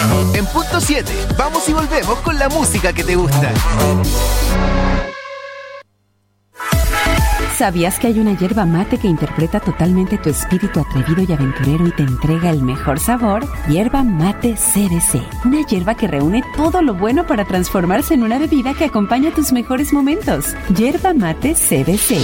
En punto 7, vamos y volvemos con la música que te gusta. ¿Sabías que hay una yerba mate que interpreta totalmente tu espíritu atrevido y aventurero y te entrega el mejor sabor? Yerba Mate CBC. Una yerba que reúne todo lo bueno para transformarse en una bebida que acompaña tus mejores momentos. Yerba Mate CBC.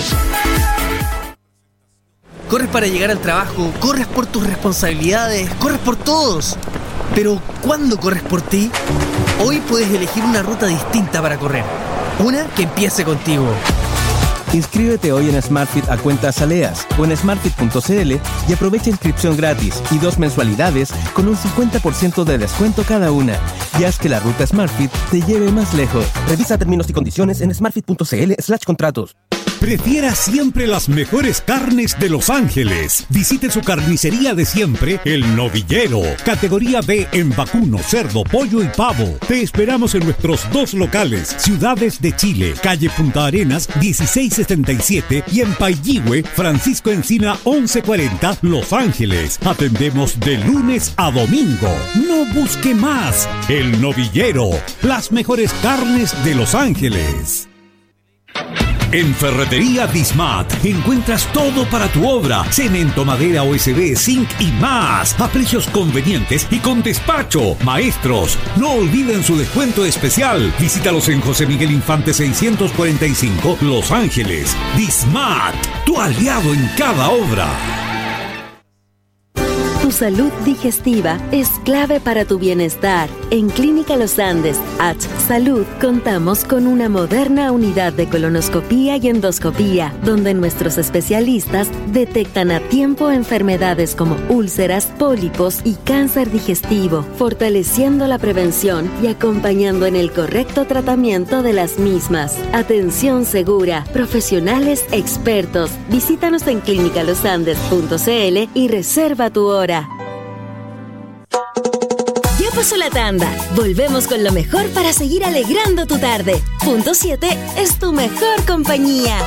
Corres para llegar al trabajo, corres por tus responsabilidades, corres por todos. Pero ¿cuándo corres por ti? Hoy puedes elegir una ruta distinta para correr. Una que empiece contigo. Inscríbete hoy en SmartFit a cuentas Aleas o en smartfit.cl y aprovecha inscripción gratis y 2 mensualidades con un 50% de descuento cada una. Y haz que la ruta SmartFit te lleve más lejos. Revisa términos y condiciones en smartfit.cl/contratos. Prefiera siempre las mejores carnes de Los Ángeles. Visite su carnicería de siempre, El Novillero. Categoría B en vacuno, cerdo, pollo y pavo. Te esperamos en nuestros 2 locales, Ciudades de Chile, calle Punta Arenas 1677 y en Pailligüe, Francisco Encina 1140, Los Ángeles. Atendemos de lunes a domingo. No busque más. El Novillero, las mejores carnes de Los Ángeles. En Ferretería Dismat encuentras todo para tu obra: cemento, madera, OSB, zinc y más, a precios convenientes y con despacho. Maestros, no olviden su descuento especial. Visítalos en José Miguel Infante 645, Los Ángeles. Dismat, tu aliado en cada obra. Tu salud digestiva es clave para tu bienestar. En Clínica Los Andes, H Salud, contamos con una moderna unidad de colonoscopía y endoscopía, donde nuestros especialistas detectan a tiempo enfermedades como úlceras, pólipos y cáncer digestivo, fortaleciendo la prevención y acompañando en el correcto tratamiento de las mismas. Atención segura, profesionales expertos. Visítanos en clinicalosandes.cl y reserva tu hora. Ya pasó la tanda. Volvemos con lo mejor para seguir alegrando tu tarde. Punto 7 es tu mejor compañía.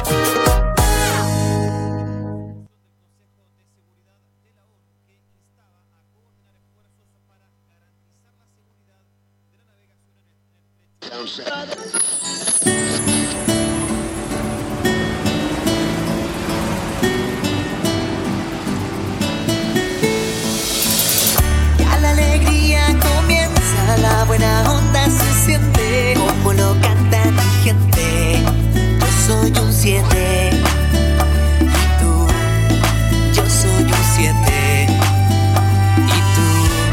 La buena onda se siente como lo canta mi gente. Yo soy un 7 y tú. Yo soy un 7 y tú.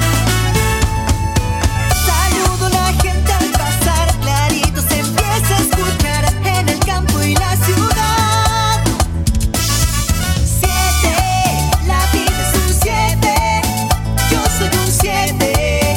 Saludo a la gente al pasar, clarito se empieza a escuchar en el campo y la ciudad. 7, la vida es un 7. Yo soy un 7.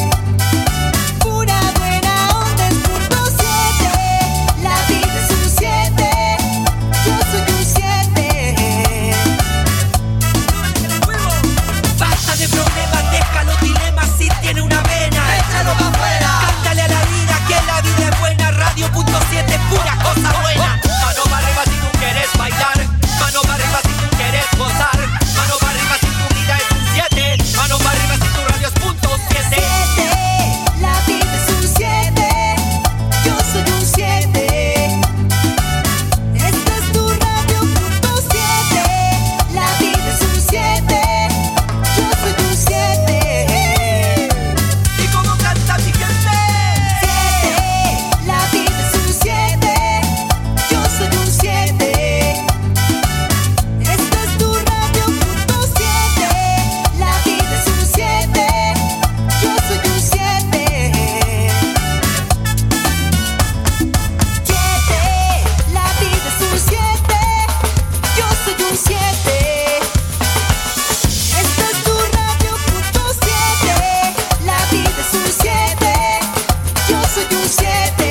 Pura cosa buena. Mano para arriba si tú quieres bailar. Mano para arriba si tú quieres gozar. Mano para arriba si tu vida es un 7. Mano para arriba si tu radio es punto 7. 7, la vida es un 7. Yo soy un 7. Esta es tu radio punto 7. La vida es un 7. Yo soy un 7. ¿Y cómo canta mi gente? 7, la vida es un 7. Yo soy un 7. Esta es tu radio punto 7. La vida es un 7. Yo soy un 7. 7, la vida es un 7. Yo soy un 7. Esta es tu radio punto 7. La vida es un 7. Yo soy un 7.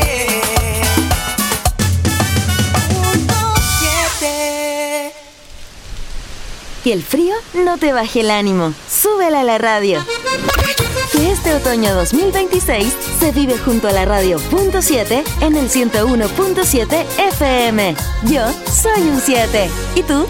Que el frío no te baje el ánimo. Súbela a la radio. Que este otoño 2026 se vive junto a la radio punto 7 en el 101.7 FM. Yo soy un 7. ¿Y tú?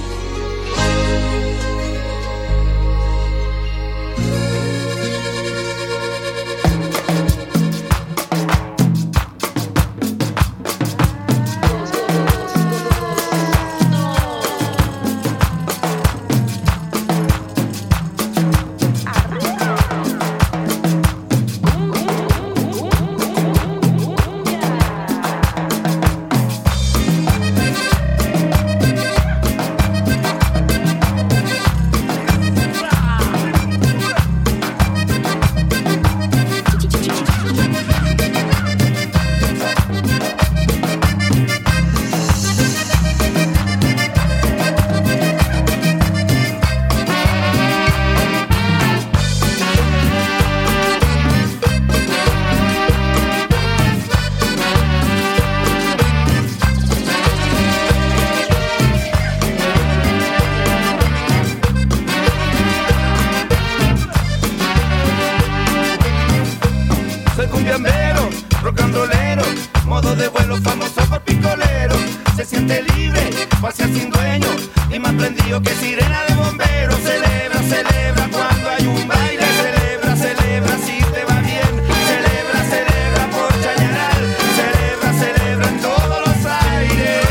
cumbiambero, rock and rollero, modo de vuelo famoso por picolero. Se siente libre, pasear sin dueño y más prendido que sirena de bombero. Celebra, celebra cuando hay un baile. Celebra, celebra si te va bien. Celebra, celebra por Chañaral. Celebra, celebra en todos los aires.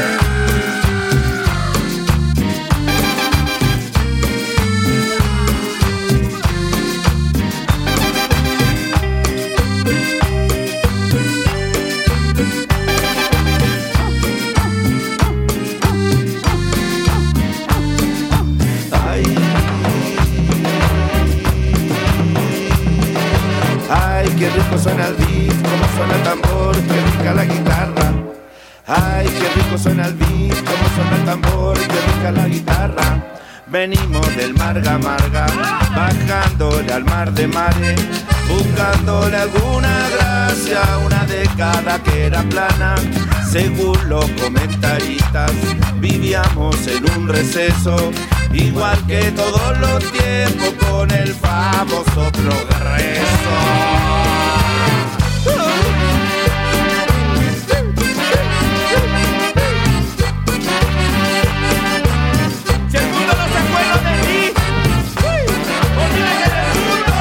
Qué rico suena el beat, cómo suena el tambor, qué rica la guitarra. Ay, qué rico suena el beat, cómo suena el tambor, qué rica la guitarra. Venimos del Marga Marga, bajándole al mar de mares, buscándole alguna gracia, una década que era plana. Según los comentaristas, vivíamos en un receso, igual que todos los tiempos, con el famoso progreso. Si el mundo no se acuerda de mí, olvídate del mundo.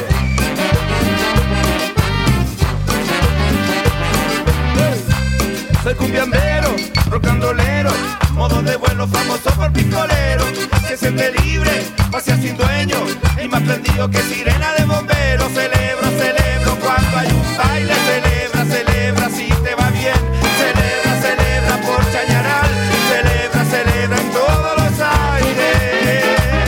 Soy cumbiambero, rock and rollero, modo de vuelo famoso por picolero. Se siente libre, pasea sin dueño y más prendido que sirena de bombero. Celebro, celebro cuando hay un baile. Celebra, celebra si te va bien. Celebra, celebra por Chañaral. Celebra, celebra en todos los aires.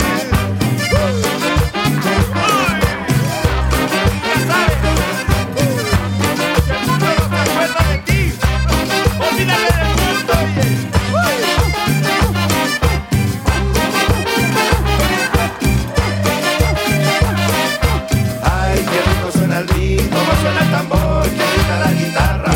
Ya sabes, si el mundo no se acuerda de ti, olvídate del mundo, oye. Ay, qué rico suena el beat, cómo suena el tambor, qué rica la guitarra.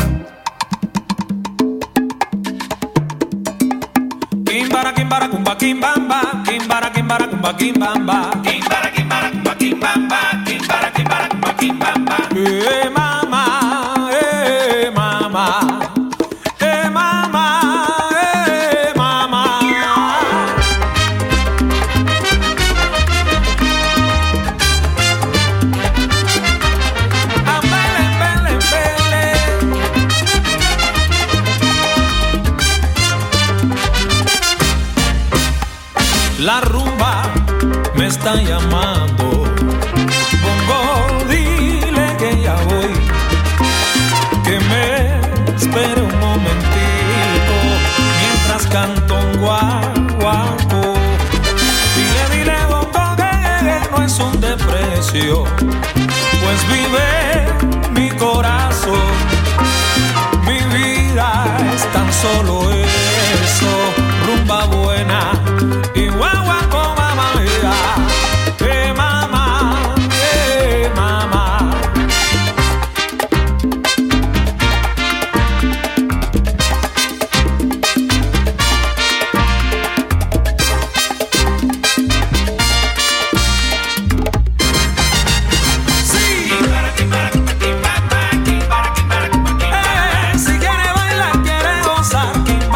Kimbara, kimbara, kumba, kimbamba. Kimbara, kimbara, kumba, kimbamba. Kimbara, kimbara, kumba, kimbamba. Kimbara, kimbara, kumba, kimbamba. Mama, mama. Mama, mama. Ambele, mbele, mbele. La rumba me está llamando. Bongo, dile que ya voy, que me espere un momentito mientras canto un guaguaco. Dile, dile, bongo, que no es un desprecio, pues vive mi corazón. Mi vida es tan solo eso, rumba buena y guaguaco, mamá mía. Mamá, mamá. Si quiere bailar, quiere gozar,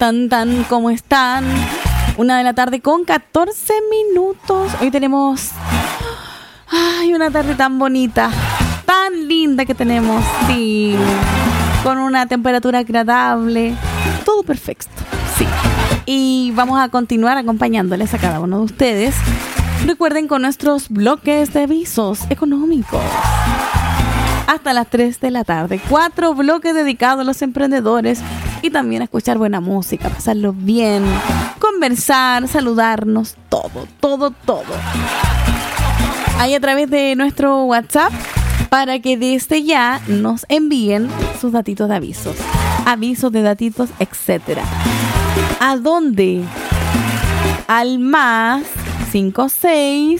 ¿Cómo están? 1:00 p.m. con 14 minutos. Hoy tenemos una tarde tan bonita, tan linda que tenemos. Sí, con una temperatura agradable, todo perfecto. Sí, y vamos a continuar acompañándoles a cada uno de ustedes. Recuerden con nuestros bloques de avisos económicos. Hasta las 3 de la tarde. 4 bloques dedicados a los emprendedores y también a escuchar buena música, pasarlo bien, conversar, saludarnos, todo. Ahí a través de nuestro WhatsApp para que desde ya nos envíen sus datitos de avisos, de datitos, etc. ¿A dónde? Al más 56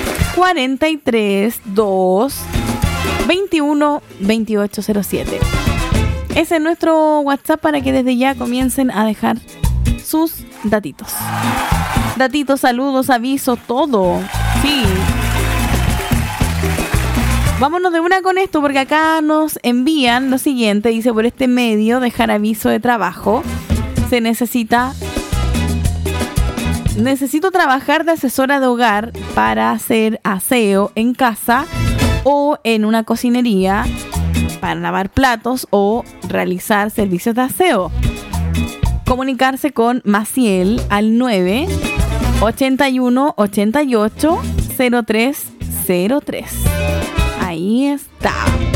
43 2 21 2807. Ese es nuestro WhatsApp para que desde ya comiencen a dejar sus datitos. Saludos, avisos, todo. Sí. Vámonos de una con esto porque acá nos envían lo siguiente. Dice, por este medio, dejar aviso de trabajo. Se necesito trabajar de asesora de hogar para hacer aseo en casa o en una cocinería, para lavar platos o realizar servicios de aseo. Comunicarse con Maciel al 9 81 88 0303. Ahí está.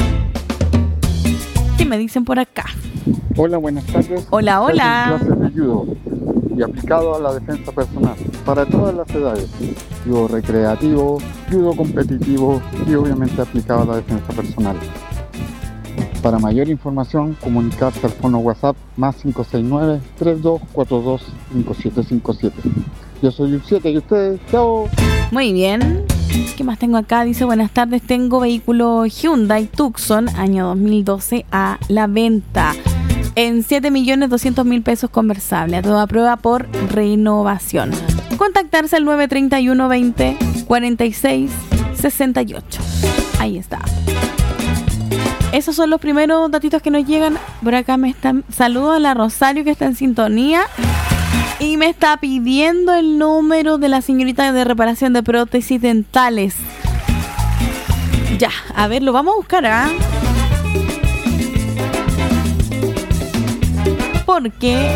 ¿Qué me dicen por acá? Hola, buenas tardes. Hola. Clases de judo y aplicado a la defensa personal para todas las edades. Judo recreativo, judo competitivo y obviamente aplicado a la defensa personal. Para mayor información, comunicarse al fono WhatsApp más 569-3242-5757. Yo soy Ul7 y ustedes, chao. Muy bien. ¿Qué más tengo acá? Dice, buenas tardes, tengo vehículo Hyundai Tucson, año 2012, a la venta. En 7.200.000 pesos conversable, a toda prueba por renovación. Contactarse al 931 20 46 68. Ahí está. Esos son los primeros datitos que nos llegan. Por acá me están... Saludo a la Rosario que está en sintonía. Y me está pidiendo el número de la señorita de reparación de prótesis dentales. Ya, a ver, lo vamos a buscar, ¿ah? Porque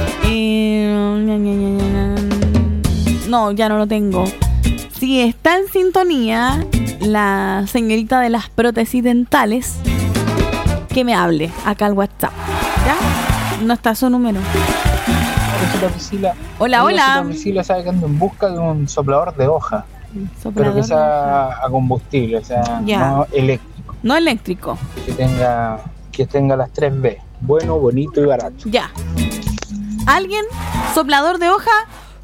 no, ya no lo tengo. Si está en sintonía la señorita de las prótesis dentales, que me hable acá al WhatsApp. ¿Ya? No está su número. Hola. Priscila sabe que ando en busca de un soplador de hoja. Pero que sea a combustible, o sea, no eléctrico. No eléctrico. Que tenga las 3B. Bueno, bonito y barato. Ya. ¿Alguien? ¿Soplador de hoja?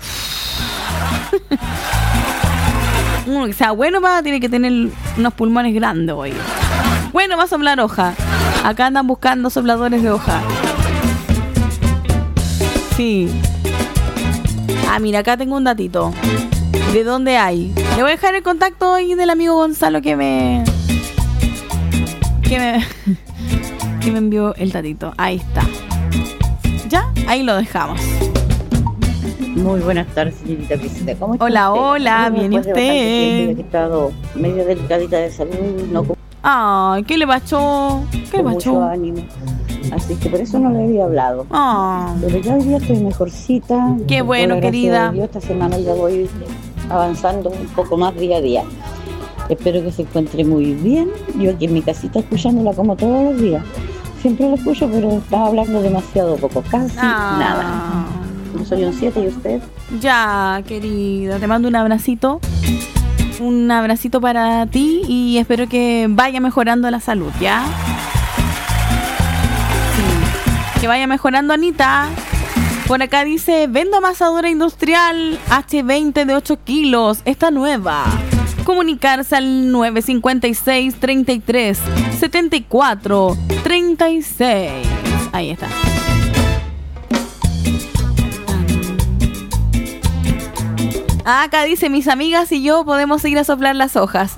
Uno que sea bueno tiene que tener unos pulmones grandes hoy. Bueno, va a soplar hoja. Acá andan buscando sopladores de hoja. Sí. Ah, mira, acá tengo un datito. ¿De dónde hay? Le voy a dejar el contacto hoy del amigo Gonzalo que me envió el datito. Ahí está. ¿Ya? Ahí lo dejamos. Muy buenas tardes, señorita Priscila. ¿Cómo está? Hola, bien, ¿y usted? He estado medio delicadita de salud. No. Ay, ¿qué le pasó? Mucho ánimo. Así que por eso no le había hablado. Pero ya hoy día estoy mejorcita. Qué bueno, querida. Yo esta semana ya voy avanzando un poco más día a día. Espero que se encuentre muy bien. Yo aquí en mi casita escuchándola como todos los días. Siempre la escucho, pero estaba hablando demasiado poco, casi nada. Yo soy un 7 y usted. Ya, querida, te mando un abracito. Un abracito para ti y espero que vaya mejorando la salud, ¿ya? Sí. Que vaya mejorando, Anita. Por acá dice, vendo amasadora industrial H20 de 8 kilos, esta nueva. Comunicarse al 956 33 74 36. Ahí está. Acá dice, mis amigas y yo podemos ir a soplar las hojas.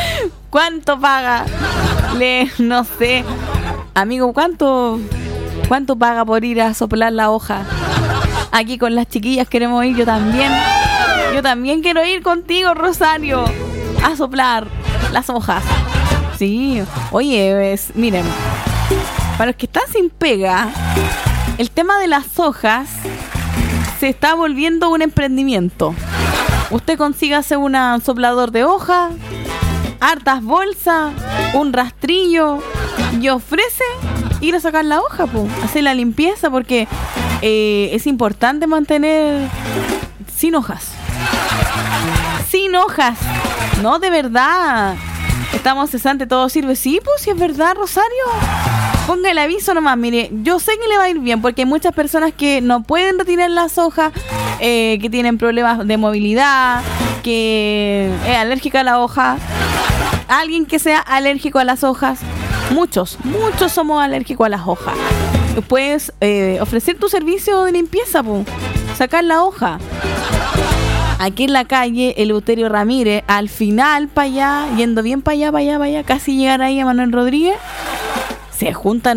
¿Cuánto paga? No sé. Amigo, ¿cuánto ¿Cuánto paga por ir a soplar la hoja? Aquí con las chiquillas queremos ir, yo también. Yo también quiero ir contigo, Rosario, a soplar las hojas. Sí, oye, miren, para los que están sin pega, el tema de las hojas se está volviendo un emprendimiento. Usted consígase un soplador de hoja, hartas bolsas, un rastrillo y ofrece ir a sacar la hoja, hacer la limpieza, porque es importante mantener sin hojas. Sin hojas. No, de verdad. Estamos cesantes, todo sirve. Sí, pues, si es verdad, Rosario. Ponga el aviso nomás. Mire, yo sé que le va a ir bien, porque hay muchas personas que no pueden retirar las hojas, que tienen problemas de movilidad, que es alérgica a la hoja. Alguien que sea alérgico a las hojas. Muchos somos alérgicos a las hojas. Puedes ofrecer tu servicio de limpieza, sacar la hoja. Aquí en la calle Eleuterio Ramírez, al final para allá, yendo bien para allá, casi llegar ahí a Manuel Rodríguez, se juntan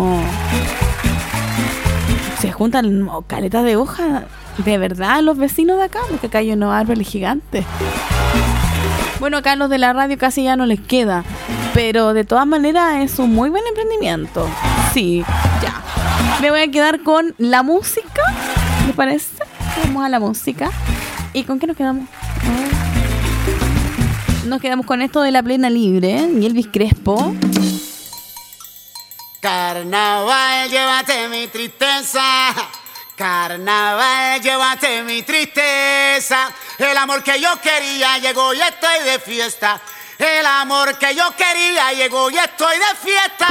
caletas de hoja, de verdad, los vecinos de acá, porque acá hay unos árboles gigantes. Bueno, acá los de la radio casi ya no les queda, pero de todas maneras es un muy buen emprendimiento. Sí, ya. Me voy a quedar con la música, ¿me parece? Vamos a la música. ¿Y con qué nos quedamos? Nos quedamos con esto de La Plena Libre y Elvis Crespo. Carnaval, llévate mi tristeza. Carnaval, llévate mi tristeza. El amor que yo quería llegó y estoy de fiesta. El amor que yo quería llegó y estoy de fiesta.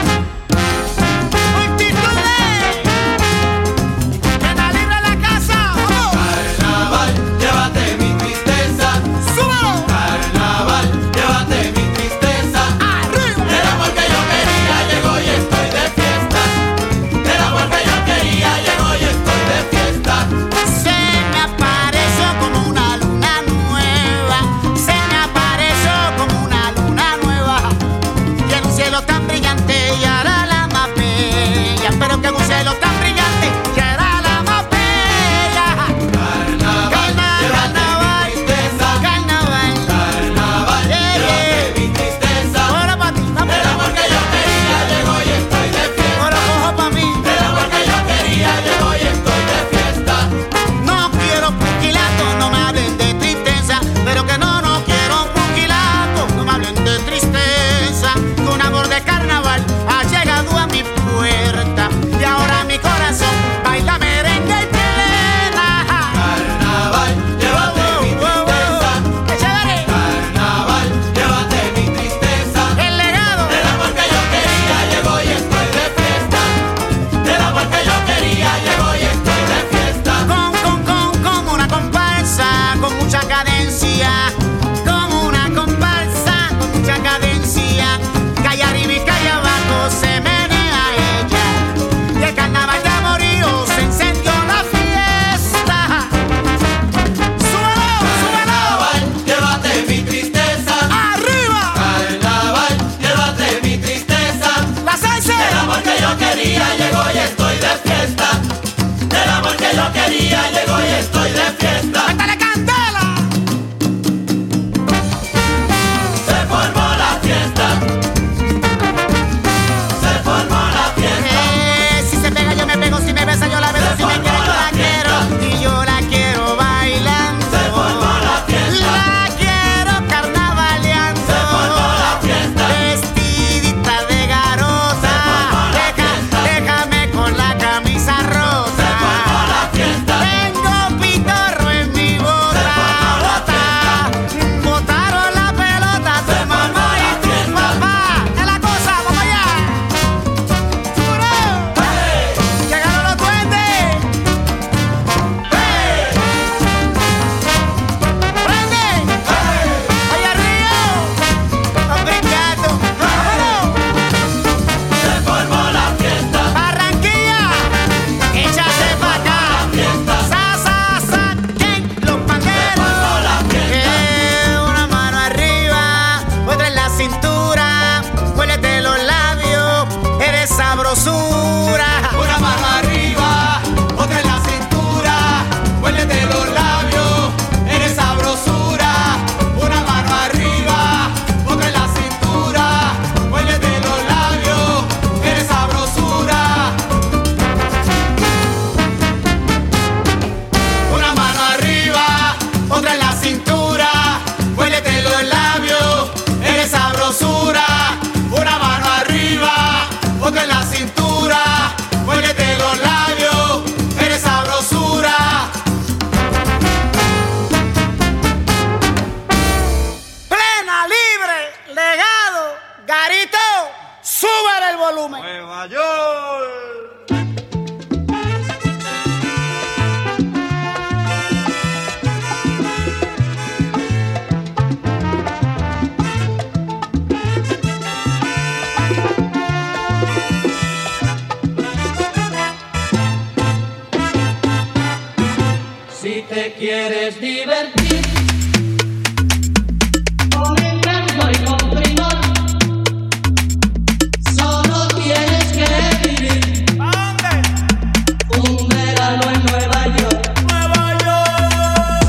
Llévate mi tristeza. ¡Súbelo! Carnaval, llévate mi tristeza. ¡Arriba! El amor que yo quería llegó y estoy de fiesta. El amor que yo quería llegó y estoy de fiesta. Se me apareció como una luna nueva. Se me apareció como una luna nueva. Y en un cielo tan brillante ya era la más bella. Pero que en un cielo tan brillante ya era la más bella. sabrosura. Garito, súbele el volumen. Nueva York. Si te quieres divertir con encanto y con primor, solo tienes que vivir un verano en Nueva York. Nueva York.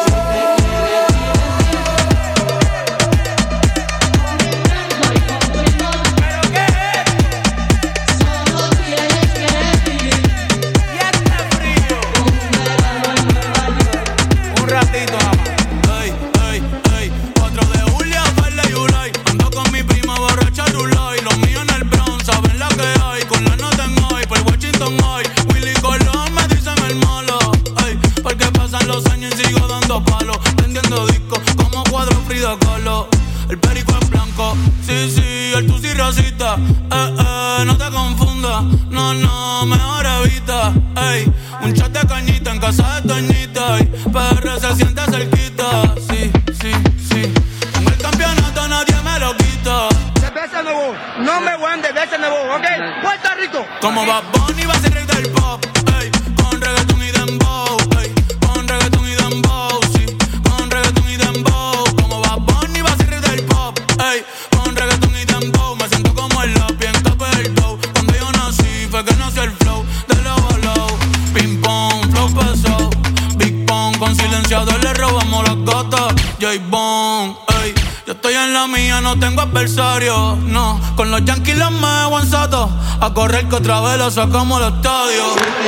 Si te quieres divertir con encanto y con primor, ¿pero qué es? Solo tienes que vivir y está frío un verano en Nueva York. Un ratito nada más. Ey, ey, ey. 4 de julio, verde y Ulay. Ando con mi prima borracha Rulay. Los míos en el Bronx, saben la que hay. Con la nota en hoy, por Washington hoy. Willy Colón me dicen el malo. Ey, porque pasan los años y sigo dando palos. Prendiendo discos como cuadro Frida Kahlo. El perico es blanco, sí, sí, el tusi rosita. No te confundas, no, no, mejor evita. Ey, un chat de cañita en casa de Toñita. Y PR se siente cerquita, sí, sí, sí. Con el campeonato nadie me lo quita. Cerveza nuevo, no me voy de cerveza nuevo, ¿ok? Puerto Rico. Como Bad Bunny va a ser rey del pop, ey, con reggaeton y dembow, ey, con reggaeton y dembow, sí, con reggaeton y dembow. Como Bad Bunny va a ser rey del pop, ey, con reggaeton y dembow. Me siento como el lápiz en capa del dough. Cuando yo nací fue que nació el flow de low a low. Ping pong, flow pesado, Big Pong, con silenciador le robamos las gatas. J-Bone, ey, yo estoy en la mía, no tengo adversario, no. Con los Yankees los me aguanzato a correr que otra vez lo sacamos al estadio.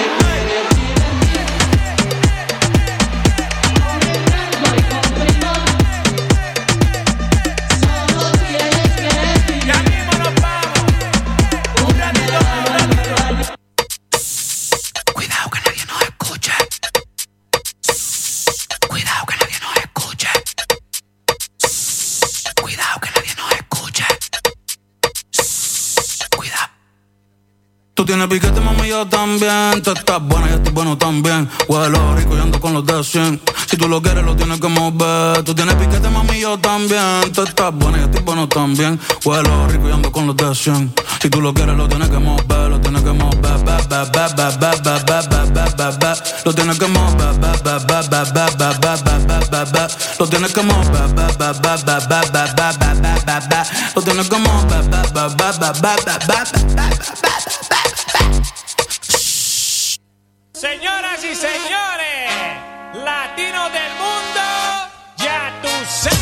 Cuidado que nadie nos escuche. Cuidado que nadie nos escuche. Cuidado que nadie nos escuche. Cuidado. Tú tienes piquete, mami, yo también. Tú estás buena, yo estoy bueno también. Huelo rico y ando con los de 100. Si tú lo quieres, lo tienes que mover. Tú tienes piquete, mami, yo también. Tú estás buena, yo estoy bueno también. Huelo rico y ando con los de 100. Si tú lo quieres, lo tienes que mover. Lo tienes que mover. Lo tienes que mover. Lo tienes que mover. Lo tienes que mover. Señoras y señores, latinos del mundo, ya tú sabes.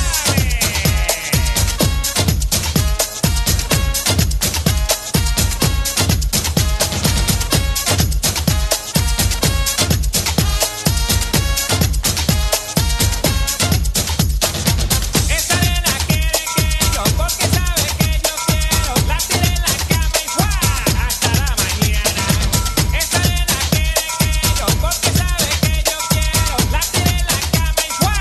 Esa nena quiere que yo, porque sabe que yo quiero. La tiré en la cama y ¡guau! Hasta la mañana. Esa nena quiere que yo, porque sabe que yo quiero. La tiré en la cama y ¡guau!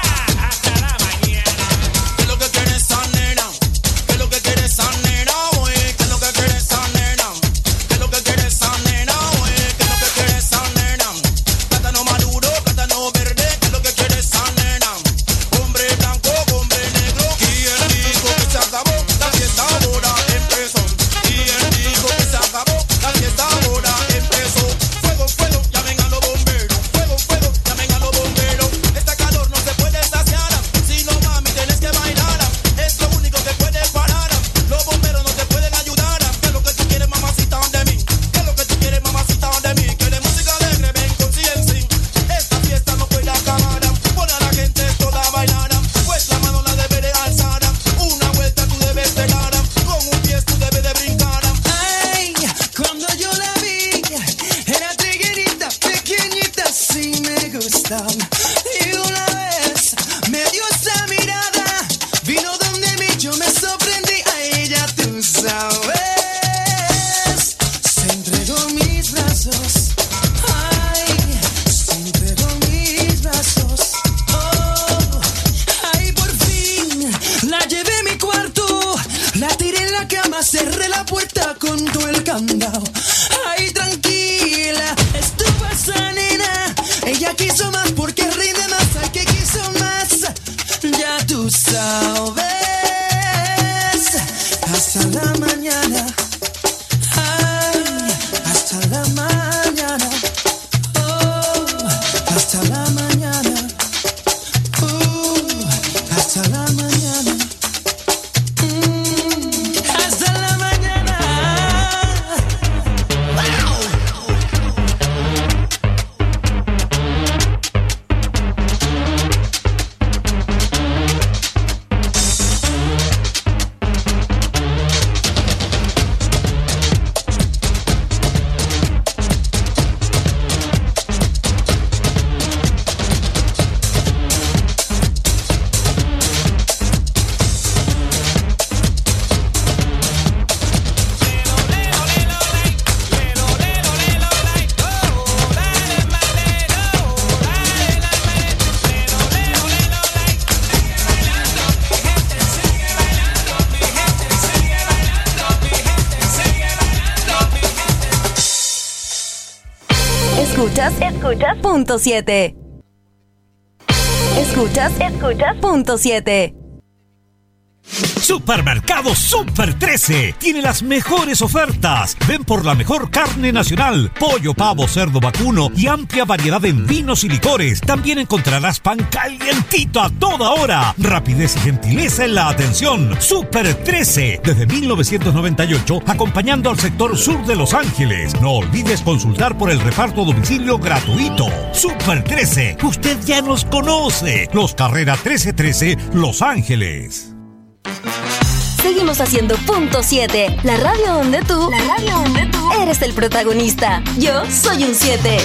la cama, cerré la puerta con todo el candado. Ay, tranquila, esto pasa, nena. Ella quiso más porque rinde más. Ay, que quiso más, ya tú sabes. Hasta la mañana. Ay, hasta la mañana. Oh, hasta la mañana. Hasta la mañana. Hasta la mañana. Escuchas punto 7. Escuchas punto 7. Supermercado Super 13 tiene las mejores ofertas. Ven por la mejor carne nacional, pollo, pavo, cerdo, vacuno y amplia variedad en vinos y licores. También encontrarás pan calientito a toda hora. Rapidez y gentileza en la atención. Super 13, desde 1998, acompañando al sector sur de Los Ángeles. No olvides consultar por el reparto a domicilio gratuito. Super 13, usted ya nos conoce. Los Carrera 1313, Los Ángeles. Seguimos haciendo punto 7, la radio donde tú eres el protagonista. Yo soy un 7.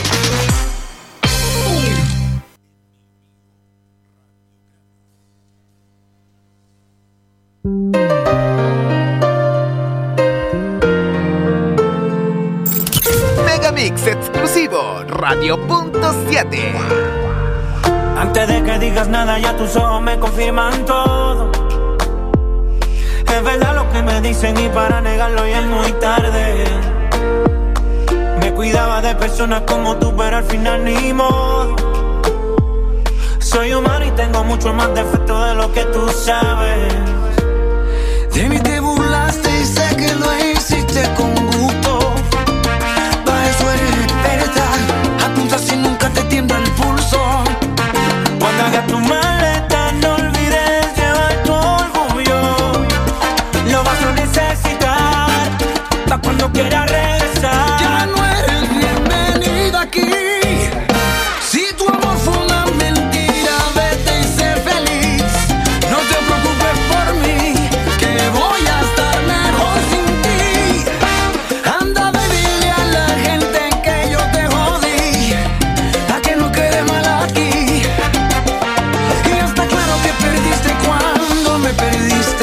Megamix exclusivo, Radio punto 7. Antes de que digas nada, ya tus ojos me confirman todo. Es verdad lo que me dicen y para negarlo ya es muy tarde. Me cuidaba de personas como tú, pero al final ni modo. Soy humano y tengo mucho más defectos de lo que tú sabes. De mí te burlaste y sé que lo hiciste con gusto. Para eso eres experta, apunta si nunca te tiembla el pulso. Cuando hagas tu maleta no olvides llevar tu orgullo. Lo vas a necesitar pa' cuando quieras regresar. Ya no eres bienvenida aquí. Si tu amor fue una mentira, vete y sé feliz. No te preocupes por mí, que voy a estar mejor sin ti. Anda, dile a la gente que yo te jodí, pa' que no quede mal aquí. Y está claro que perdiste cuando me perdiste,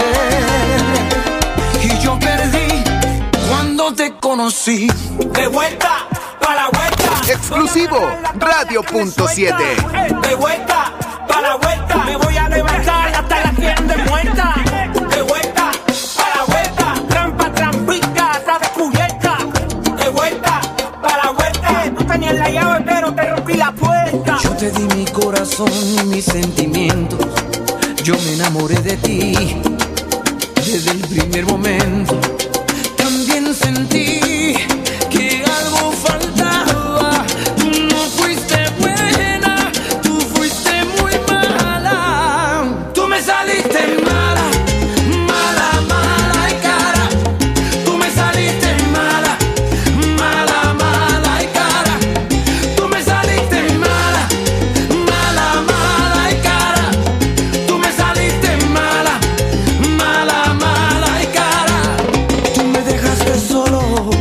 y yo perdí cuando te conocí. De vuelta pa' la vuelta. Exclusivo, Radio punto 7. De vuelta pa' la vuelta. Me voy a levantar hasta la tienda muerta. De vuelta pa' la vuelta. Trampa, trampita, está descubierta. De vuelta pa' la vuelta. Tú tenías la llave pero te rompí la puerta. Yo te di mi corazón y mis sentimientos. Yo me enamoré de ti desde el primer momento. También sentí que algo faltaba. Tú no fuiste buena, tú fuiste muy mala. Tú me saliste mala, mala, mala y cara. Tú me saliste mala, mala, mala y cara. Tú me saliste mala, mala, mala y cara. Tú me saliste mala, mala, mala y cara. Tú me dejaste solo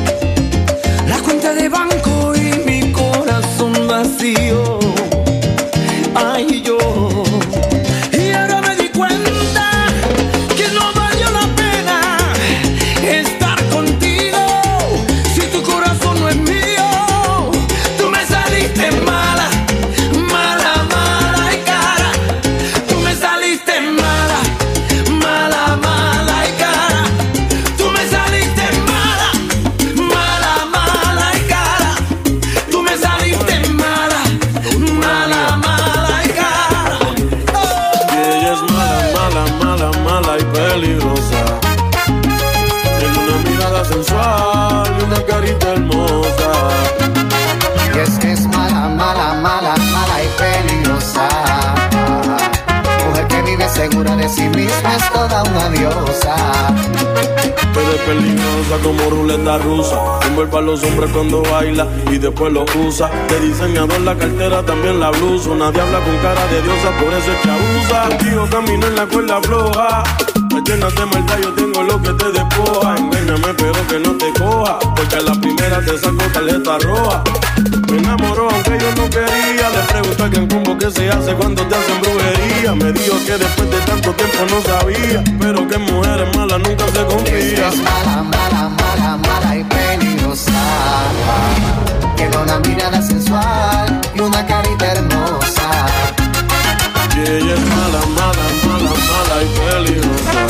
manera sensual y una carita hermosa. Y es que es mala, mala, mala, mala y peligrosa. Mujer que vive segura de sí misma es toda una diosa. Pero es peligrosa como ruleta rusa. Envuelve a los hombres cuando baila y después lo usa. De diseñador la cartera, también la blusa. Nadie habla con cara de diosa, por eso es que abusa. Contigo camino en la cuerda floja. Me llenas de maldad, yo tengo lo que te despoja. Engáñame pero que no te coja, porque a la primera te saco tarjeta roja. Me enamoró aunque yo no quería. Le pregunté a aquel combo que se hace cuando te hacen brujería. Me dijo que después de tanto tiempo no sabía, pero que mujeres malas nunca se confía. Es mala, mala, mala, mala y peligrosa. Tiene una mirada sensual y una carita hermosa. Y ella es mala, mala, mala, mala y peligrosa.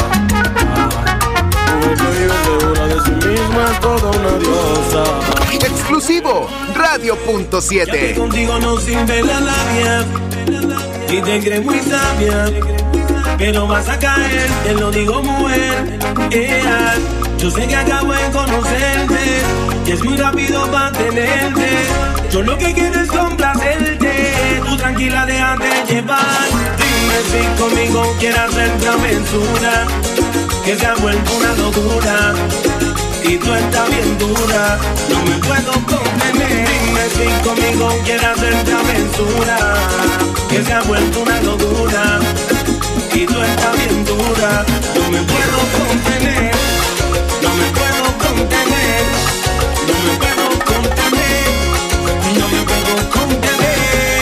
Mujer que vive segura de sí misma es toda una diosa. Exclusivo Radio.7. Contigo no sirve la labia y te crees muy sabia, pero vas a caer, te lo digo mujer. Yo sé que acabo de conocerte y es muy rápido para tenerte. Yo lo que quiero es complacerte, tú tranquila déjate llevar. Dime si conmigo quieres hacer travesura, que se ha vuelto una locura y tú estás bien dura, no me puedo contener. Dime si conmigo quieres hacer travesura, que se ha vuelto una locura y tú estás bien dura, no me puedo contener, no me puedo contener, no me puedo contener, no me puedo contener.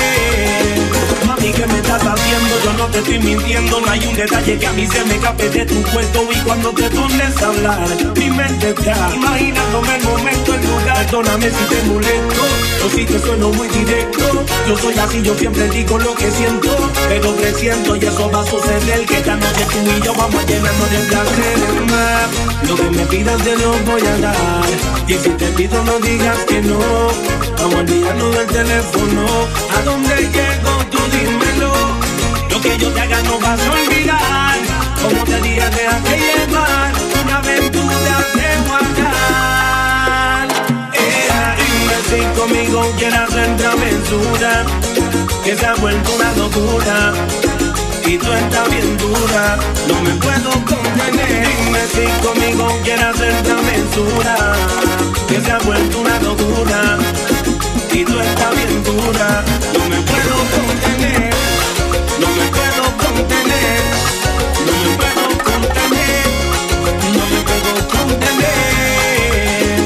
Mami, ¿qué me estás haciendo? Yo no te estoy mintiendo, no hay un detalle que a mí se me escape de tu cuento. Y cuando te pones a hablar, mi mente está imaginándome el momento, el lugar. Perdóname si te molesto, yo sí te sueno muy directo. Yo soy así, yo siempre digo lo que siento, pero presiento y eso va a suceder, que esta noche tú y yo vamos a llenarnos de placer más. Lo que me pidas te lo voy a dar, y si te pido no digas que no. Vamos a olvidarnos del teléfono, ¿a dónde llego? Tú dímelo. Lo que yo te haga no vas a olvidar. Como te diga, déjate llevar. Una aventura de guardar. Dime si conmigo quieres hacer travesura, que se ha vuelto una locura y tú estás bien dura, no me puedo contener. Dime si conmigo quieres hacer travesura, que se ha vuelto una locura y tú estás bien dura, no me puedo contener, no me puedo contener, no me puedo contener, no me puedo contener.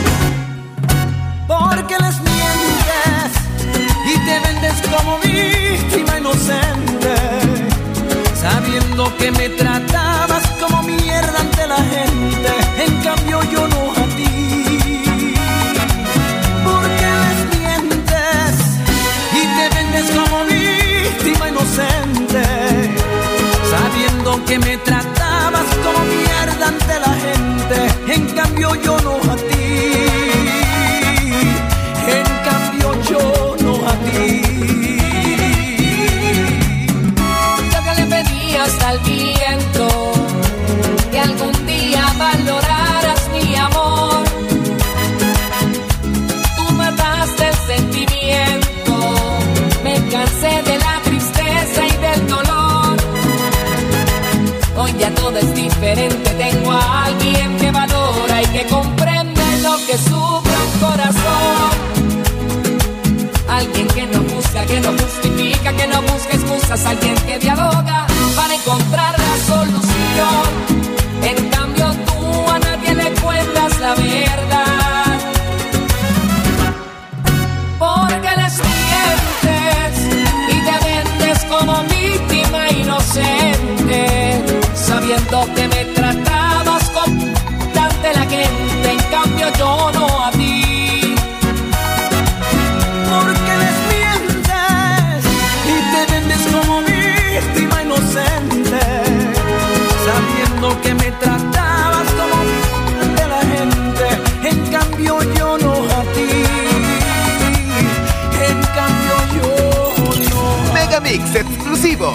Porque les mientes y te vendes como víctima inocente, sabiendo que me tratabas como mierda ante la gente, en cambio yo no a ti. Porque les mientes y te vendes como víctima inocente, sabiendo que me tratabas como mierda ante la gente, en cambio yo no a ti. En cambio yo no a ti. Hasta el viento, que algún día valoraras mi amor. Tú mataste el sentimiento, me cansé de la tristeza y del dolor. Hoy ya todo es diferente, tengo a alguien que valora y que comprende lo que sufre un corazón. Alguien que no juzga, que no justifica, que no busca excusas, alguien que dialoga para encontrar la solución. En cambio tú a nadie le cuentas la verdad, porque les mientes y te vendes como víctima inocente, sabiendo que me tratabas con ante la gente, en cambio yo no a ti. Porque les mientes y te vendes como víctima inocente, sabiendo que me tratabas como de la gente, en cambio yo no a ti, en cambio yo no. Megamix exclusivo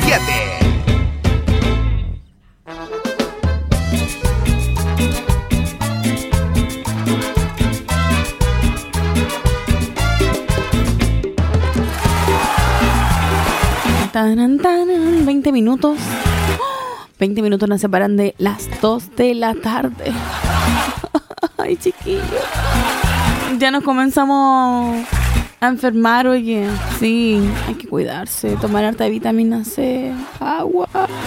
Radio.7. 20 minutos. 20 minutos nos separan de las 2 de la tarde. Ay, chiquillos. Ya nos comenzamos a enfermar, oye. Sí, hay que cuidarse. Tomar harta vitamina C. Agua.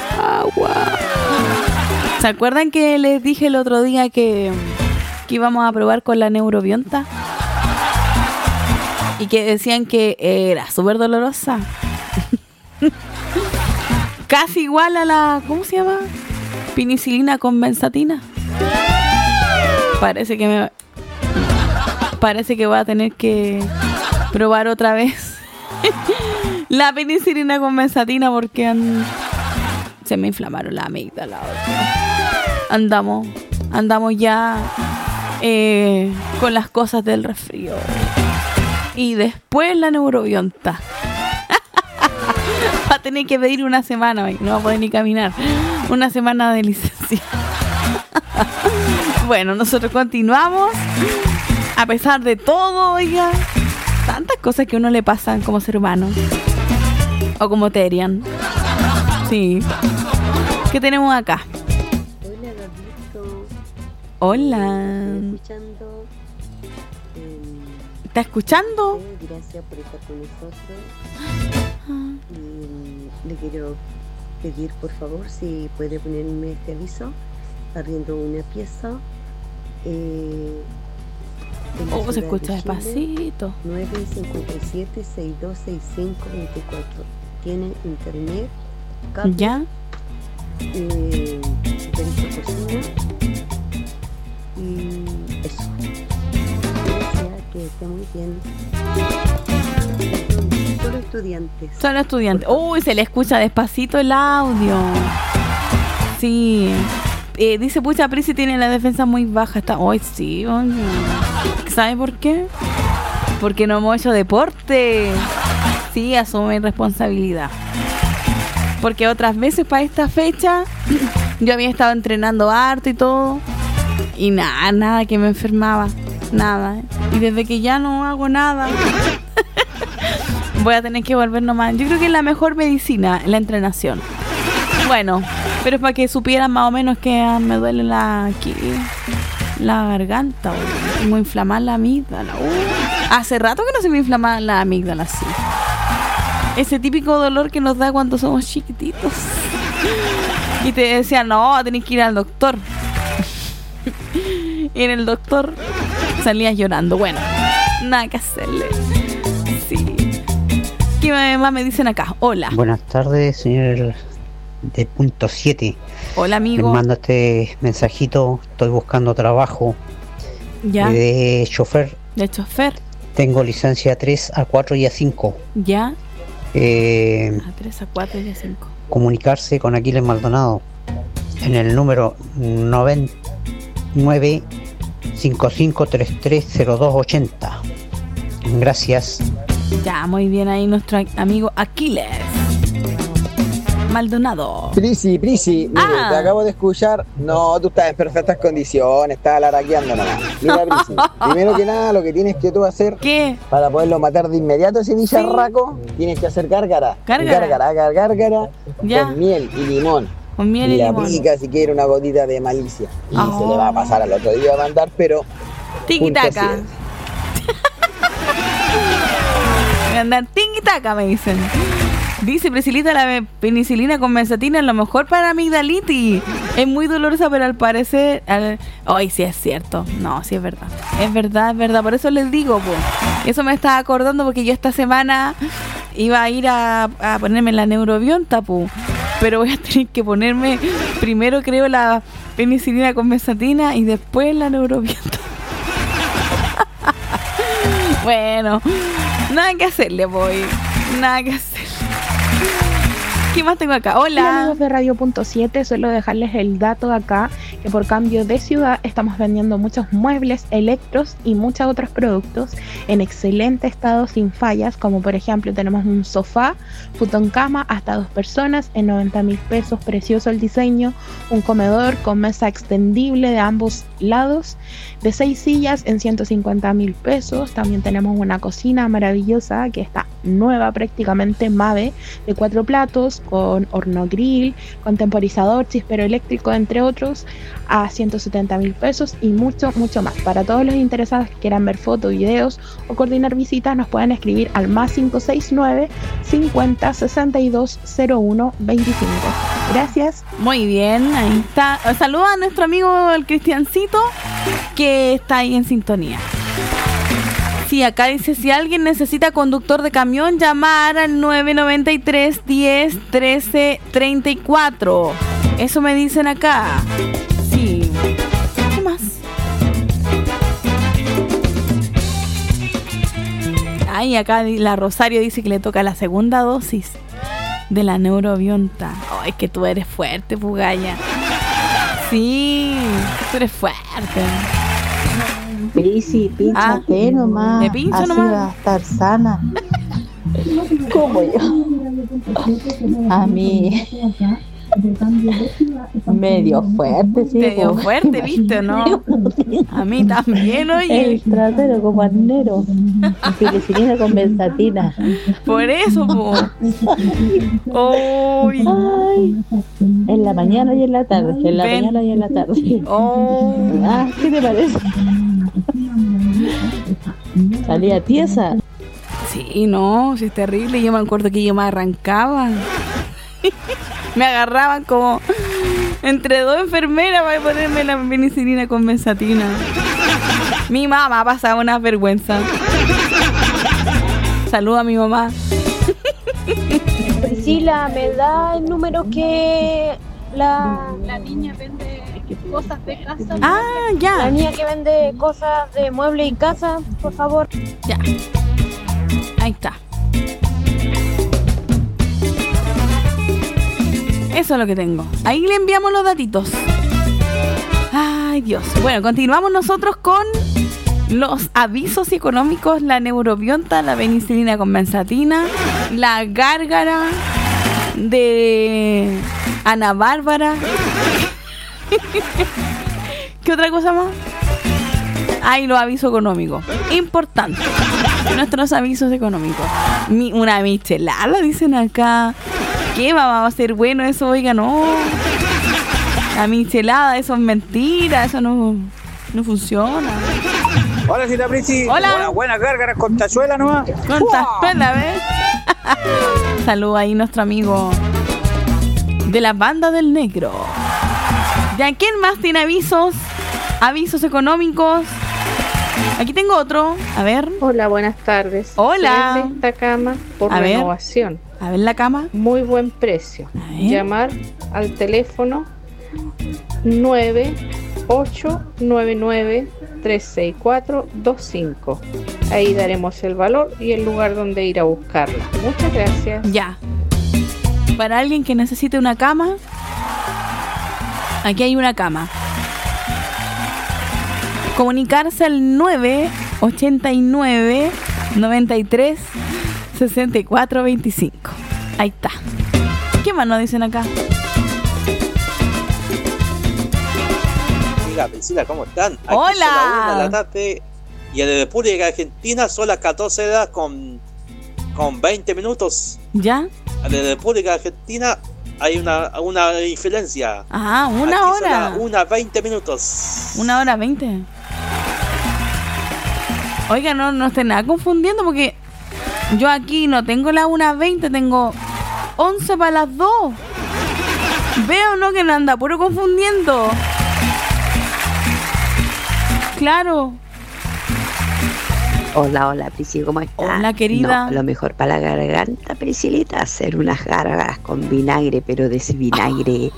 ¿Se acuerdan que les dije el otro día que íbamos a probar con la Neurobionta? Y que decían que era súper dolorosa. Casi igual a la... ¿Cómo se llama? Penicilina con benzatina. Parece que voy a tener que probar otra vez la penicilina con benzatina porque se me inflamaron la amígdala. Andamos ya con las cosas del resfrío. Y después la Neurobionta. Va a tener que pedir una semana, no va a poder ni caminar. Una semana de licencia. Bueno, nosotros continuamos. A pesar de todo, oiga. Tantas cosas que a uno le pasan como ser humano. O como Terian. Sí. ¿Qué tenemos acá? Hola, Gabito. Hola. Estoy escuchando. ¿Está escuchando? Gracias por estar con nosotros. Y le quiero pedir, por favor, si puede ponerme este aviso. Arriendo una pieza. Se escucha despacito. 957-6265-24. Tiene internet. Cable, ¿ya? Servicio cocina. Y eso. Gracias, que esté muy bien. Solo estudiantes. Uy, se le escucha despacito el audio. Sí. Dice, pucha, Prisi tiene la defensa muy baja. Hoy sí, oye. ¿Sabe por qué? Porque no hemos hecho deporte. Sí, asume responsabilidad. Porque otras veces para esta fecha yo había estado entrenando harto y todo. Y nada que me enfermaba. Nada. Y desde que ya no hago nada, voy a tener que volver nomás. Yo creo que es la mejor medicina, la entrenación. Bueno, pero es para que supieran más o menos que me duele la garganta. Tengo inflamada la amígdala. Hace rato que no se me inflama la amígdala así. Ese típico dolor que nos da cuando somos chiquititos. Y te decían, no, tenés que ir al doctor. Y en el doctor salías llorando. Bueno, nada que hacerle. Sí. ¿Qué más me dicen acá? Hola. Buenas tardes, señor de punto 7. Hola, amigo. Me manda este mensajito. Estoy buscando trabajo. Ya. De chofer. De chofer. Tengo licencia 3, A4 y A5. Ya. A3, A4 y A5. Comunicarse con Aquiles Maldonado en el número 9955330280. Gracias. Ya, muy bien ahí nuestro amigo Aquiles Maldonado. Prisi, mire, te acabo de escuchar. No, tú estás en perfectas condiciones, estás alaraqueando nomás. Mira, Prisi, primero que nada, lo que tienes que tú hacer, ¿qué? Para poderlo matar de inmediato ese bicharraco, sí, tienes que hacer gárgara. Gárgara con miel y limón. Con miel y limón. La pica si quiere una gotita de malicia. Y se le va a pasar al otro día a mandar, pero... Tiki-taka. Voy a andar tiki-taka, me dicen. Dice Priscilita, la penicilina con benzatina es lo mejor para amigdalitis. Es muy dolorosa, pero al parecer... Ay, sí es cierto. No, sí es verdad. Es verdad. Por eso les digo, pues. Eso me estaba acordando porque yo esta semana iba a ir a ponerme la Neurobionta, pues. Pero voy a tener que ponerme primero, creo, la penicilina con benzatina y después la Neurobionta. Bueno, nada que hacerle, voy. Nada que hacer. ¿Qué más tengo acá? Hola amigos de Radio.7, suelo dejarles el dato acá que por cambio de ciudad estamos vendiendo muchos muebles, electros y muchos otros productos en excelente estado sin fallas, como por ejemplo tenemos un sofá, futón cama hasta 2 personas en 90.000 pesos, precioso el diseño, un comedor con mesa extendible de ambos lados, de 6 sillas en 150.000 pesos, también tenemos una cocina maravillosa que está nueva prácticamente Mave de 4 platos con horno grill, con temporizador, chispero eléctrico, entre otros, a 170.000 pesos y mucho más. Para todos los interesados que quieran ver fotos, videos o coordinar visitas, nos pueden escribir al más 569 50 62 01 25. Gracias. Muy bien, ahí está. Saluda a nuestro amigo el Cristiancito, que está ahí en sintonía. Sí, acá dice, si alguien necesita conductor de camión, llamar al 993 10 13 34. Eso me dicen acá. Sí. ¿Qué más? Ay, acá la Rosario dice que le toca la segunda dosis de la Neurobionta. Ay, que tú eres fuerte, Pugaya. Sí, tú eres fuerte. Sí, pínchate nomás. Me pincho así nomás. va a estar sana. Como yo. A mí medio fuerte, sí. Medio fuerte, ¿viste o no? A mí también, oye. El trasero como arnero. Penicilina con benzatina. Por eso, po. Ay. En la mañana y en la tarde. En la mañana y en la tarde. Ah, ¿qué te parece? Salía tiesa. Sí, no, sí es terrible. Yo me acuerdo que yo me arrancaba. Me agarraban como entre dos enfermeras para ponerme la penicilina con benzatina. Mi mamá pasaba una vergüenza. Saluda a mi mamá. Priscila, ¿me da el número que la niña vende cosas de casa? Ah, ya. La niña que vende cosas de mueble y casa, por favor. Ya. Ahí está. Eso es lo que tengo. Ahí le enviamos los datitos. Ay, Dios. Bueno, continuamos nosotros con los avisos económicos, la Neurobionta, la penicilina con benzatina, la gárgara de Ana Bárbara. ¿Qué otra cosa más? Ay, los avisos económicos. Importante. Nuestros avisos económicos. Una michelada, dicen acá. ¿Qué va a ser bueno eso? Oiga, no. La michelada, eso es mentira. Eso no funciona. Hola, Cita Prisi. Hola. Buenas gárgaras con tachuela nomás. Con tachuela, ¿ves? Saluda ahí nuestro amigo de la Banda del Negro. ¿Ya quién más tiene avisos? Avisos económicos. Aquí tengo otro. A ver. Hola, buenas tardes. Hola. Se vende esta cama por A ver. renovación. A ver la cama. Muy buen precio. Llamar al teléfono 9899-36425. Ahí daremos el valor y el lugar donde ir a buscarla. Muchas gracias. Ya. Para alguien que necesite una cama, aquí hay una cama. Comunicarse al 989 93 64 25. Ahí está. ¿Qué más nos dicen acá? Hola, Priscila, ¿cómo están? Aquí Hola. son las 1 de la tarde y en la República Argentina son las 14 horas con 20 minutos. ¿Ya? En la República Argentina hay una diferencia. Ah, una Aquí hora. son las 1:20 minutos. 1:20. Oiga, no esté nada confundiendo porque yo aquí no tengo la 1:20, tengo 11 para las 2. Veo, ¿no? Que no anda puro confundiendo. Claro. Hola, Prisi, ¿cómo estás? Hola, querida. No, lo mejor para la garganta, Priscilita, hacer unas gárgaras con vinagre, pero de ese vinagre...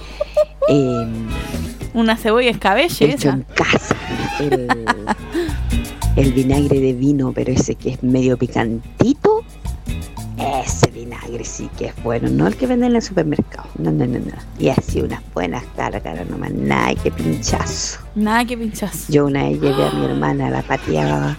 una cebolla escabeche hecho esa. en casa. El vinagre de vino, pero ese que es medio picantito. Ese vinagre sí que es bueno, no el que venden en el supermercado. No. Y así unas buenas gárgaras nomás, nada que pinchazo. Nada que pinchazo. Yo una vez llevé a mi hermana, la pateaba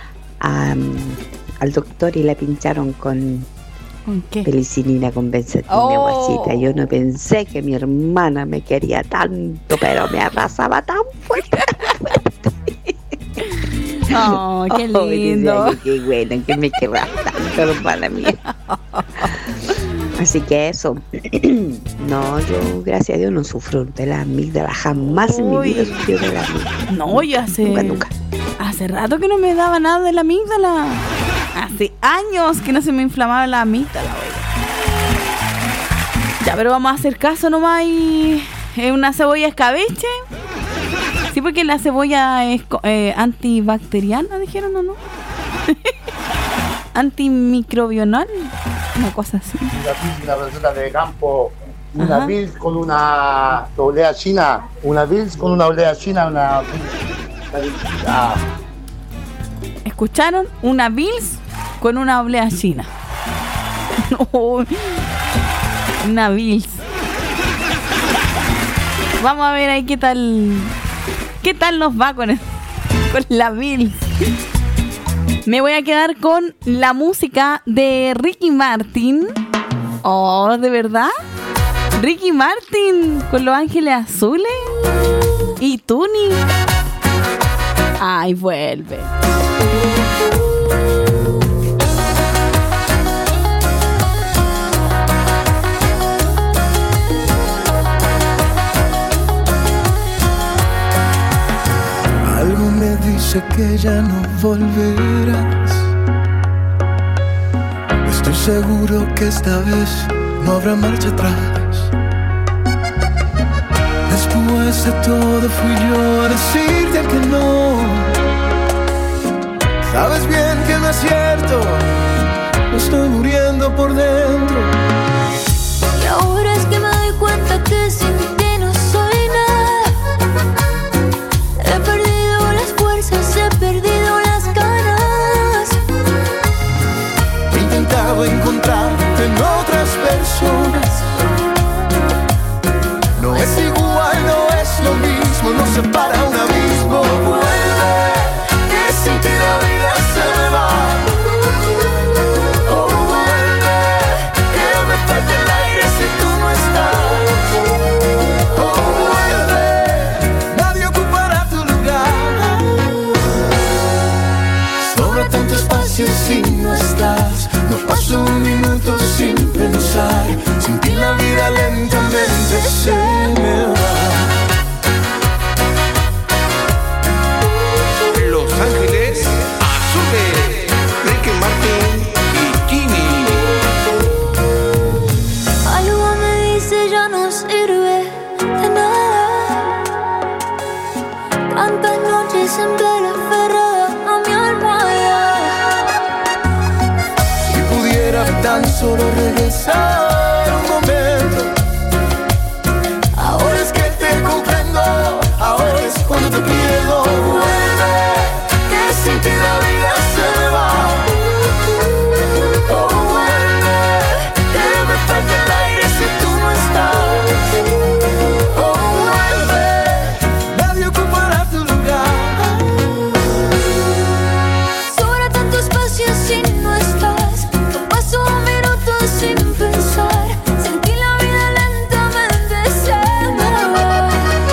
al doctor y la pincharon con qué? Penicilina con benzatina, guasita. Yo no pensé que mi hermana me quería tanto, pero me arrasaba tan fuerte. Oh, qué lindo. Qué bueno, que me querrás tanto, hermana mía. Así que eso. No, yo, gracias a Dios, no sufro de la amígdala. Jamás en mi vida he sufrido de la amígdala. No, yo Nunca. Hace rato que no me daba nada de la amígdala. Hace años que no se me inflamaba la amígdala. Ya, pero vamos a hacer caso nomás y... ¿Una cebolla escabeche? Sí, porque la cebolla es antibacteriana, dijeron, ¿o no? Antimicrobional, una cosa así. Una receta de campo, una Bills con una olea china, una Bills con una olea china, una... ¿Escucharon? Una Bills con una oblea china. Una Bills. Vamos a ver ahí qué tal nos va con la Bills. Me voy a quedar con la música de Ricky Martin. Oh, ¿de verdad? Ricky Martin con Los Ángeles Azules y Tuni. Ay, vuelve. Algo me dice que ya no volverás. Estoy seguro que esta vez no habrá marcha atrás. Después de todo fui yo a decirte que no. Sabes bien que no es cierto, me estoy muriendo por dentro. Y ahora es que me doy cuenta que sin ti no soy nada. He perdido las fuerzas, he perdido las ganas. He intentado encontrarte en otras personas. No es igual, no es lo mismo, nos separa un abismo. Vuelve, que sin ti la vida se me va. Oh, vuelve, que me falta el aire si tú no estás. Oh, vuelve, nadie ocupará tu lugar. Sobra tanto espacio si no estás. No paso un minuto sin pensar. Sin ti la vida lentamente se me va. Los Ángeles Azules, Ricky Martin y Tini. Algo me dice ya no sirve de nada. Tantas noches en plena aferrada a mi almohada. Si pudiera tan solo regresar un momento. Ahora es que te comprendo, ahora es cuando te pierdo. Vuelve, que sin ti la vida se me va. Oh, vuelve, que me falta el aire si tú no estás. Oh, vuelve, nadie ocupará tu lugar. Sobra tanto espacio si no estás. No paso un minuto sin pensar. Sin ti la vida lentamente se me va.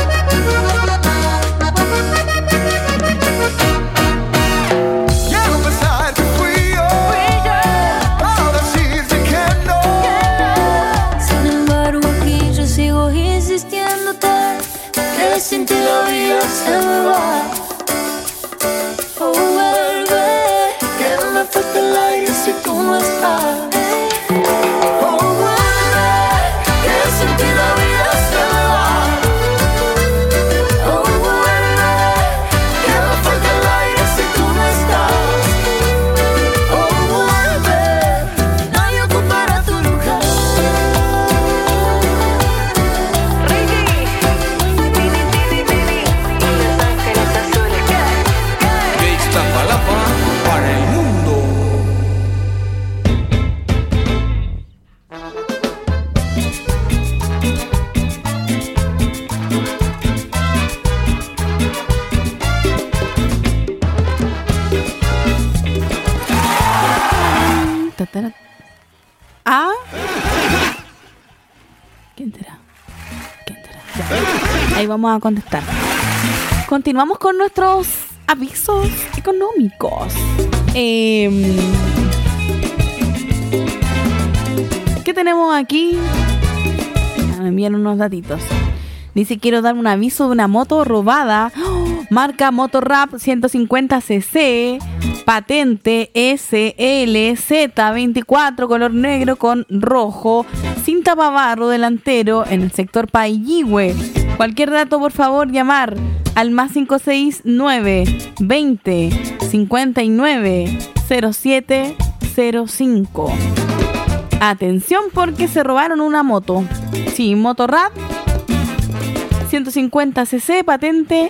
Quiero pensar que fui yo para decirte que no. Sin embargo aquí yo sigo insistiéndote que sin ti la vida se me va. Oh, vuelve, Que me falta el aire si tú no estás. Oh, vuelve, que sin ti la vida se me va. Oh, vuelve, que me falta el aire si tú no estás. Oh, vuelve, nadie ocupará tu lugar. De Iztapalapa para el mundo. ¿Ah? ¿Quién será? Ya. Ahí vamos a contestar. Continuamos con nuestros avisos económicos. ¿Qué tenemos aquí? Me envían unos datitos. Dice, quiero dar un aviso de una moto robada. Marca Motorrap 150cc, patente SLZ24, color negro con rojo, sin tapabarro delantero en el sector Pailligüe. Cualquier dato, por favor, llamar al más 569 20 59 0705. Atención porque se robaron una moto. Sí, Motorrap 150cc, patente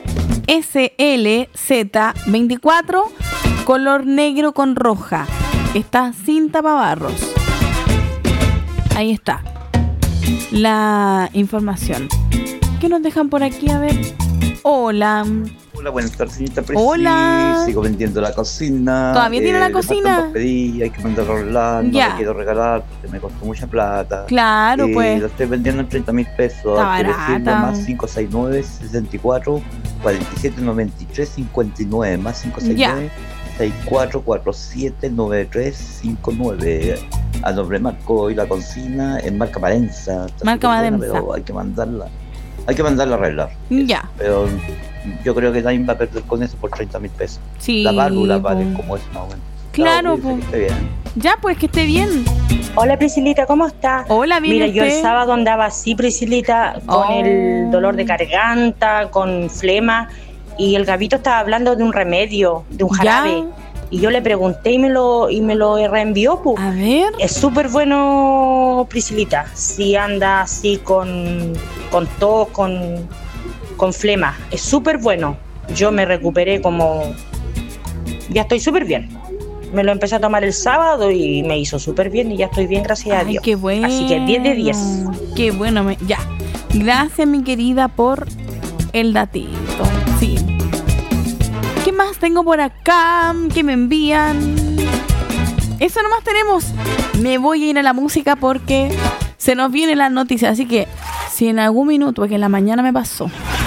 SLZ24, color negro con roja. Está sin tapabarros. Ahí está la información. ¿Qué nos dejan por aquí? A ver. Hola. Hola, buenas tardes, señorita Presi. Hola. Sigo vendiendo la cocina. ¿Todavía tiene la cocina? Hay que mandarlo a arreglar. No le quiero regalar porque me costó mucha plata. Claro, pues. Lo estoy vendiendo en 30.000 pesos. Está barata. Más 569 64 47 93 59. Más 569 64 47 93 59. A nombre de Marco y la cocina en marca Marenza. Marca Marenza. Pero hay que mandarla a arreglar. Ya. Pero yo creo que nadie va a perder con eso por 30.000 pesos. Sí. La válvula vale como es más o menos. Claro, pues. Ya, pues que esté bien. Hola, Priscilita, ¿cómo está? Hola, bien. Mira, usted. yo el sábado andaba así, Priscilita, con el dolor de garganta, con flema, y el Gabito estaba hablando de un remedio, de un jarabe. ¿Ya? Y yo le pregunté y me lo reenvió, pues. A ver. Es súper bueno, Priscilita, si anda así con tos, con flema. Es súper bueno. Yo me recuperé ya estoy súper bien. Me lo empecé a tomar el sábado y me hizo súper bien y ya estoy bien, gracias a Dios. Qué bueno. Así que 10 de 10. Qué bueno. Ya. Gracias, mi querida, por el datito. Sí. ¿Qué más tengo por acá? ¿Qué me envían? Eso nomás tenemos. Me voy a ir a la música porque se nos vienen las noticias. Así que si en algún minuto, porque en la mañana me pasó,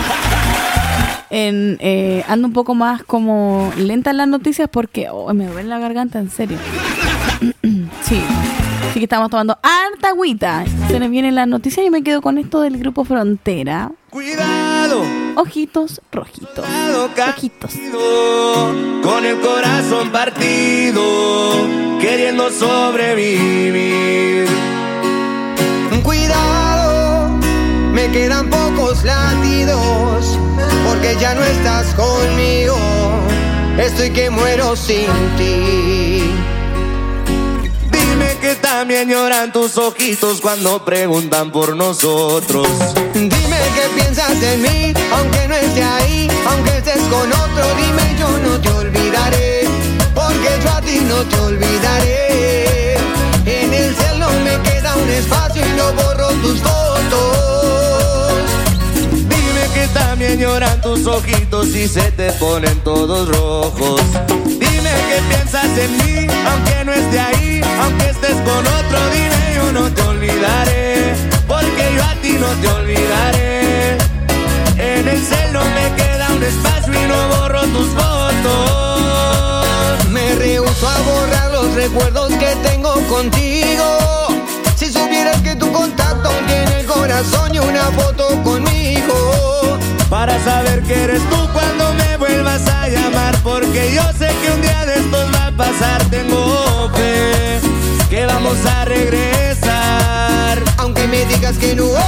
ando un poco más como lenta en las noticias porque me duele la garganta, en serio. Sí. Así que estamos tomando harta agüita. Se nos vienen las noticias y me quedo con esto del Grupo Frontera. Cuidado. Ojitos rojitos. Ojitos. Con el corazón partido, queriendo sobrevivir. Cuidado, me quedan pocos latidos, porque ya no estás conmigo. Estoy que muero sin ti. Dime que también lloran tus ojitos cuando preguntan por nosotros. Dime que piensas en mí, aunque no esté ahí, aunque estés con otro. Dime, yo no te olvidaré, porque yo a ti no te olvidaré. En el cielo me queda un espacio y no borro tus fotos. Dime que también lloran tus ojitos y se te ponen todos rojos. Dime que piensas en mí, aunque no esté ahí, aunque estés con otro. Dime, yo no te olvidaré, porque yo a ti no te olvidaré. En el cielo me queda un espacio y no borro tus fotos. Me rehúso a borrar los recuerdos que tengo contigo. Si supieras que tu contacto tiene el corazón y una foto conmigo. Para saber que eres tú cuando me vuelvas a llamar, porque yo sé que un día de estos va a pasar. Tengo fe que vamos a regresar, aunque me digas que no,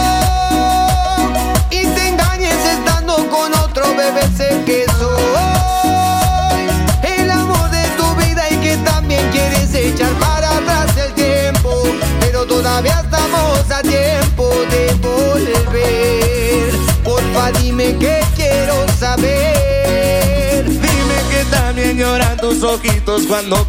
y te engañes estando con otro, bebé, sé que soy el amor de tu vida y que también quieres echar para atrás el tiempo, pero todavía estamos a tiempo de volver. Porfa, dime que quiero saber. Dime que también lloran tus ojitos cuando